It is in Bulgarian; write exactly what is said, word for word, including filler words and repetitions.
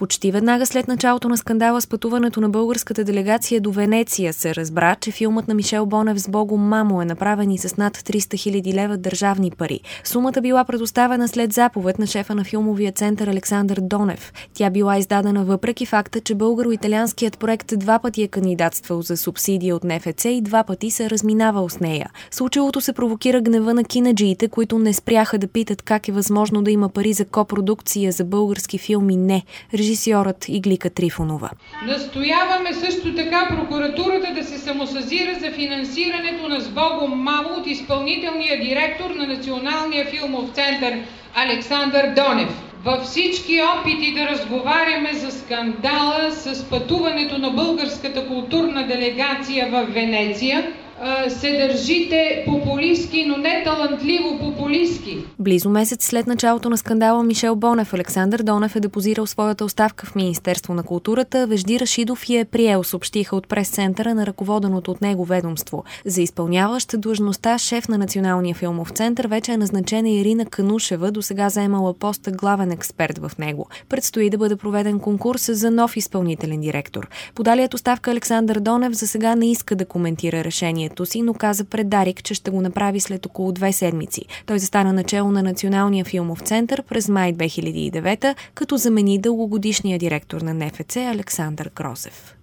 Почти веднага след началото на скандала с пътуването на българската делегация до Венеция се разбра, че филмът на Мишел Бонев с Богом мамо е направен и с над триста хиляди лева държавни пари. Сумата била предоставена след заповед на шефа на филмовия център Александър Донев. Тя била издадена въпреки факта, че българо-италианският проект два пъти е кандидатствал за субсидия от НФЦ и два пъти се е разминавал с нея. Случилото се провокира гнева на кинаджиите, които не спряха да питат как е възможно да има пари за копродукция за български филми. Не. Режисьорът Иглика Трифонова. Настояваме също така прокуратурата да се самосъзира за финансирането на С Богом мамо от изпълнителния директор на Националния филмов център Александър Донев. Във всички опити да разговаряме за скандала с пътуването на българската културна делегация в Венеция, се държите популистки, но не талантливо популистки. Близо месец след началото на скандала Мишел Бонев, Александър Донев е депозирал своята оставка в Министерство на културата. Вежди Рашидов я е приел, съобщиха от прес-центъра на ръководеното от него ведомство. За изпълняващ длъжността шеф на Националния филмов център вече е назначена Ирина Канушева, досега заемала поста главен експерт в него. Предстои да бъде проведен конкурс за нов изпълнителен директор. Подалият оставка Александър Донев за сега не иска да коментира решението си, но каза пред Дарик, че ще го направи след около две седмици. Той застана начело на Националния филмов център през май две хиляди и девета, като замени дългогодишния директор на НФЦ Александър Крозев.